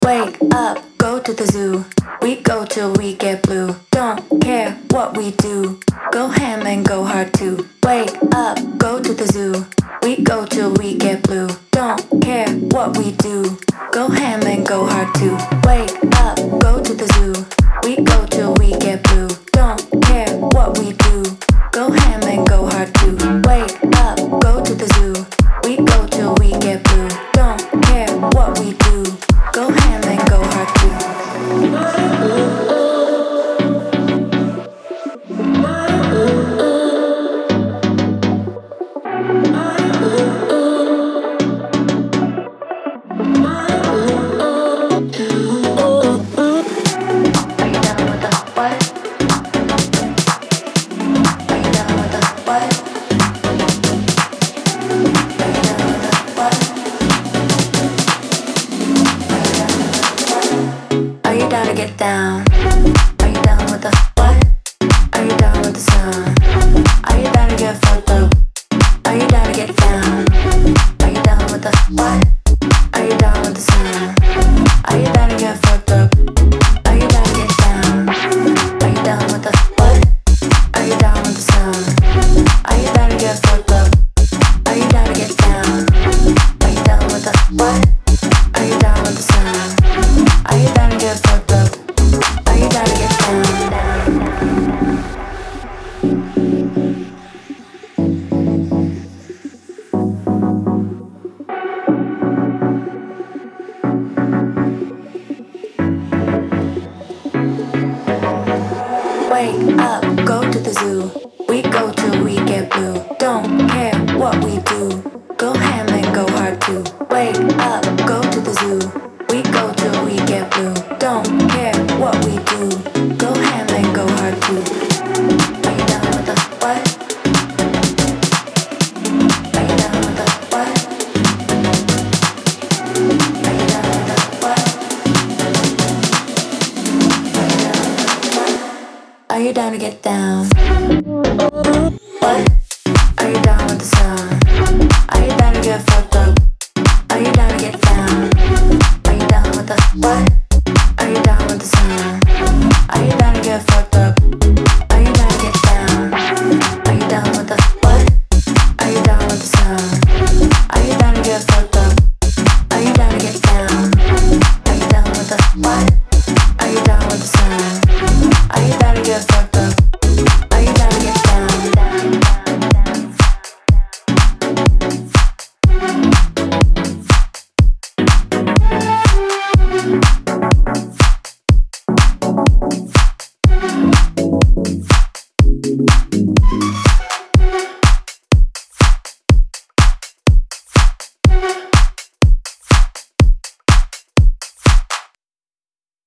Wake up, go to the zoo. We go till we get blue. Don't care what we do. Go ham and go hard too. Wake up, go to the zoo. We go till we get blue. Don't care what we do. Go ham and go hard too. Wake up, go to the zoo. We go till we get blue. Don't care what we do. Go ham and go hard too. Wake up, go to the zoo. We go till we get blue. Don't care what we do. Go ham and go hard too. Get down. Are you down with the what? Are you down with the sun? Are you down to get fucked up? Are you down to get down? Are you down with the what? Are you down with the sun? Are you down to get fucked up? Are you down to get down? Are you down with the what? Are you down with the sun? Are you down to get fucked up? Are you down to get down? Are you down with the what? Are you down with the sun? Are you down to get fucked up? Are you down to get down? Wake up, go to the zoo. We go till we get blue. Don't care what we do. Go ham and go hard too. Wake up, go to the zoo. We go till we get blue. Don't care what we do. Go ham and go hard too. Are you down with the what? Are you down with the what? Are you down with the what? Are you down to get down? What? Are you down with the sun? Are you down to get fucked up? Are you down to get down? Are you down with the what?